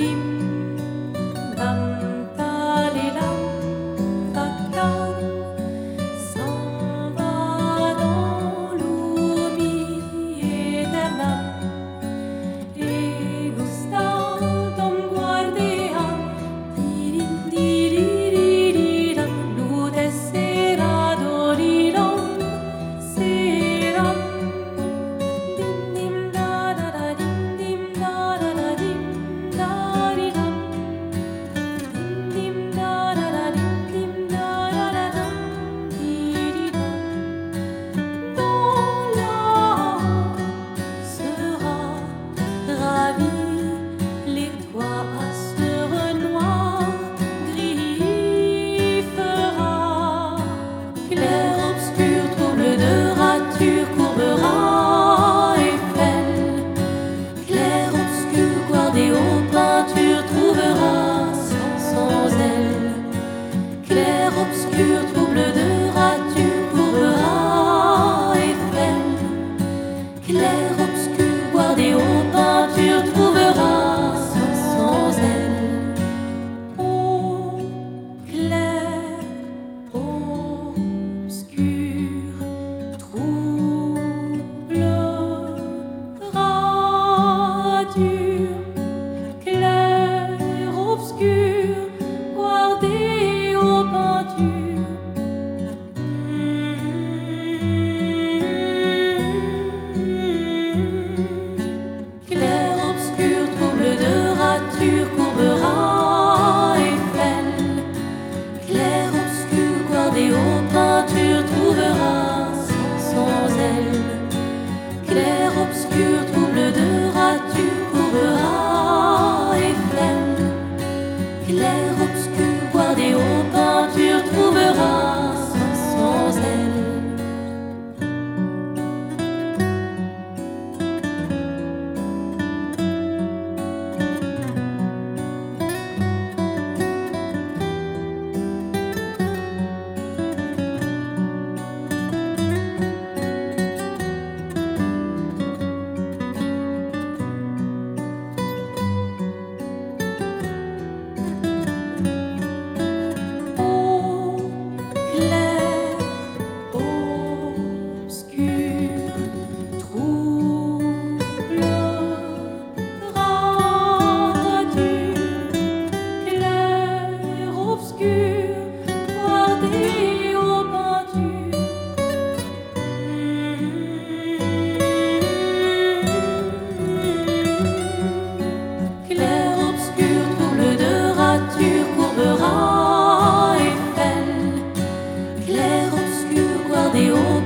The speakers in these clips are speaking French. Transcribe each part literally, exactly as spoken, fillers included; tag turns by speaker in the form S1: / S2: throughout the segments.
S1: Obscur, trouble de rature, courbera Eiffel. Clair, obscur, guardé aux peintures, trouvera sans elle. Eau clair, obscur, trouble, rature. Clair, obscur, guardé aux peintures. Clair, obscur, trouble de rature, courbera Eiffel. Clair, obscur, guardé aux peintures, trouvera sans elle. Clair, obscur, trouble de rature, courbera Eiffel. Clair, obscur, guardé aux peintures, trouvera sans elle.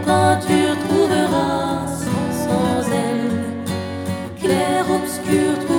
S1: Trouvera sans elle. Clair, obscur,